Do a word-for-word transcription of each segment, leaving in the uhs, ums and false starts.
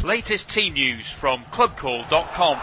Latest team news from club call dot com.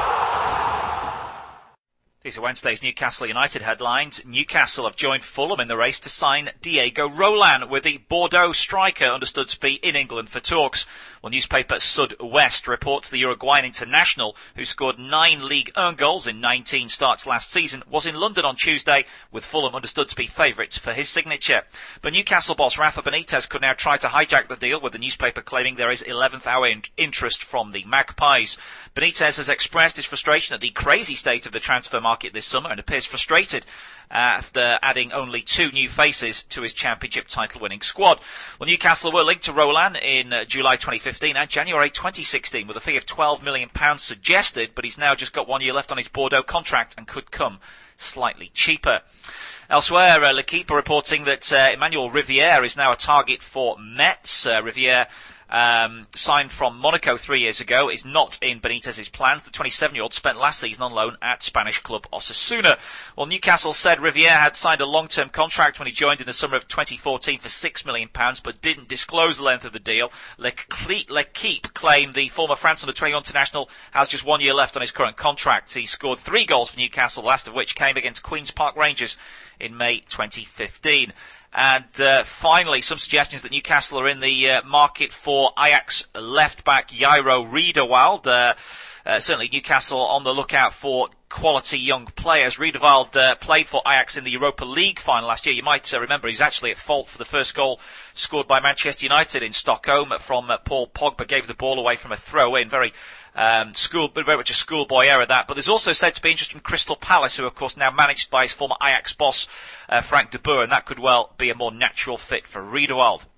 These are Wednesday's Newcastle United headlines. Newcastle have joined Fulham in the race to sign Diego Roland, with the Bordeaux striker understood to be in England for talks. Well, newspaper Sud West reports the Uruguayan international, who scored nine League One goals in nineteen starts last season, was in London on Tuesday, with Fulham understood to be favourites for his signature. But Newcastle boss Rafa Benitez could now try to hijack the deal, with the newspaper claiming there is eleventh hour in- interest from the Magpies. Benitez has expressed his frustration at the crazy state of the transfer market market this summer and appears frustrated uh, after adding only two new faces to his championship title-winning squad. Well, Newcastle were linked to Roland in uh, July twenty fifteen and January twenty sixteen with a fee of twelve million pounds suggested, but he's now just got one year left on his Bordeaux contract and could come slightly cheaper. Elsewhere, uh, L'Equipe are reporting that uh, Emmanuel Rivière is now a target for Metz. Uh, Rivière Um, signed from Monaco three years ago, is not in Benitez's plans. The twenty-seven-year-old spent last season on loan at Spanish club Osasuna. Well, Newcastle said Rivière had signed a long-term contract when he joined in the summer of twenty fourteen for six million pounds, but didn't disclose the length of the deal. L'Equipe claimed the former France under twenty-one international has just one year left on his current contract. He scored three goals for Newcastle, the last of which came against Queen's Park Rangers in May twenty fifteen. And uh, finally, some suggestions that Newcastle are in the uh, market for Ajax left-back Jairo Riedewald. Uh, uh, certainly Newcastle on the lookout for quality young players. Riedewald uh, played for Ajax in the Europa League final last year. You might uh, remember he was actually at fault for the first goal scored by Manchester United in Stockholm from uh, Paul Pogba. Gave the ball away from a throw-in. Very Um, school, but very much a schoolboy error, that. But there's also said to be interest from Crystal Palace, who are, of course, now managed by his former Ajax boss, uh, Frank de Boer, and that could well be a more natural fit for Riedewald.